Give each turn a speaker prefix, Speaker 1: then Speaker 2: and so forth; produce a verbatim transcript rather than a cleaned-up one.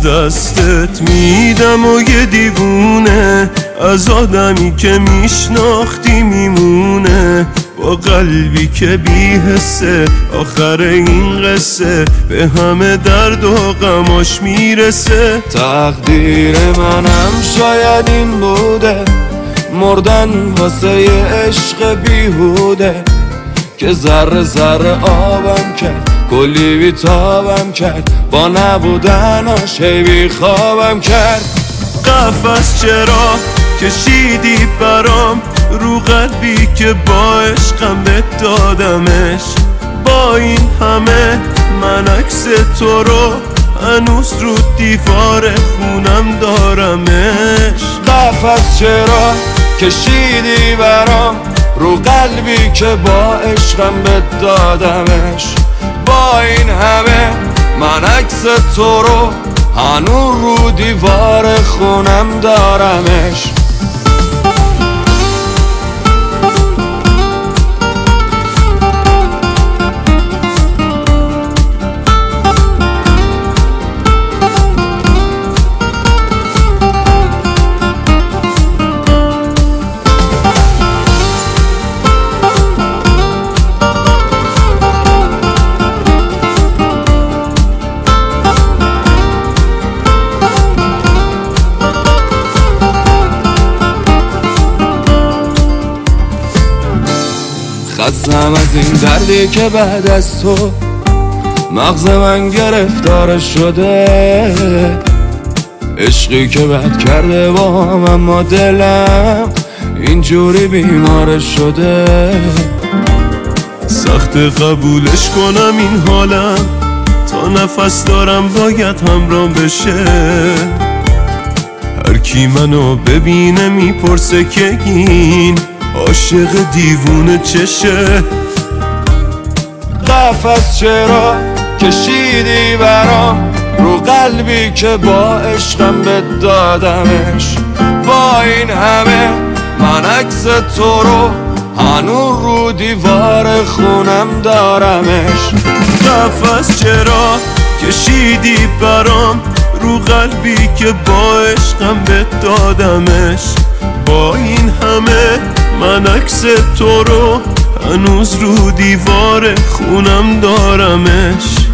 Speaker 1: دستت میدم و یه دیوونه از آدمی که میشناختی میمونه، با قلبی که بی حسه آخر این قصه به همه درد و غماش میرسه.
Speaker 2: تقدیر منم شاید این بوده، مردن واسه یه عشق بیهوده که ذره ذره آبم کرد، کلی بیتابم کرد، با نبودناش هی بیخوابم کرد.
Speaker 1: قفس چرا کشیدی برام رو قلبی که با عشقم بهت دادمش، با این همه من عکس تو رو هنوز رو دیوار خونم دارمش.
Speaker 2: قفس چرا کشیدی برام رو قلبی که با عشقم بهت دادمش، با این همه من عکس تو رو هنوز رو دیوار خونم دارمش. خستم از این دردی که بعد از تو مغز من گرفتار شده، عشقی که بد کرده با هم اما دلم اینجوری بیمار شده.
Speaker 1: سخت قبولش کنم این حالم، تا نفس دارم باید همرام بشه. هر کی منو ببینه میپرسه که این عاشق دیوونه چشه.
Speaker 2: قفس چرا کشیدی برام رو قلبی که با عشقم بهت دادمش، با این همه من عکس تو رو هنوز رو دیوار خونم دارمش.
Speaker 1: قفس چرا کشیدی برام رو قلبی که با عشقم بهت دادمش، با این همه من عکس تو رو هنوز رو دیوار خونم دارمش.